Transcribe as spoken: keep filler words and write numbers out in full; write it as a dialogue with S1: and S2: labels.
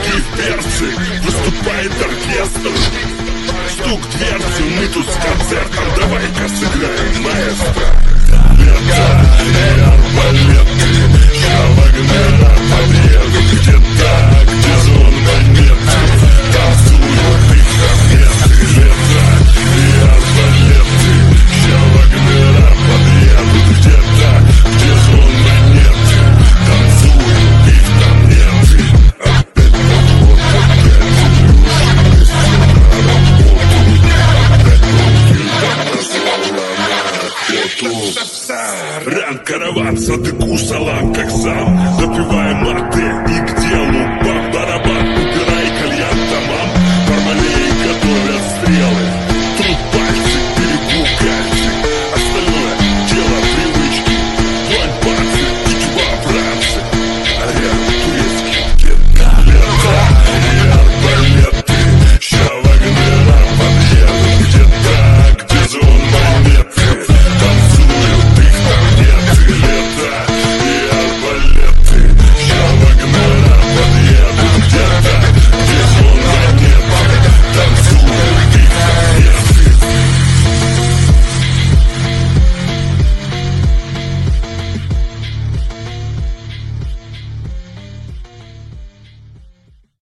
S1: и в перцы выступает оркестр. Стук дверцы, мы тут с концертом, давай-ка сыграем, маэстро. Лето и арбалеты, я Вагнера подъеду. Где-то, где звон монеты, танцуют их кометы. Лето и арбалеты, я Вагнера подъеду. Где-то, где звон монеты, танцуют их кометы. Опять подход, опять Илюша, вместе на работу. Опять руки позвала на охоту. Ран, караван, сады кусал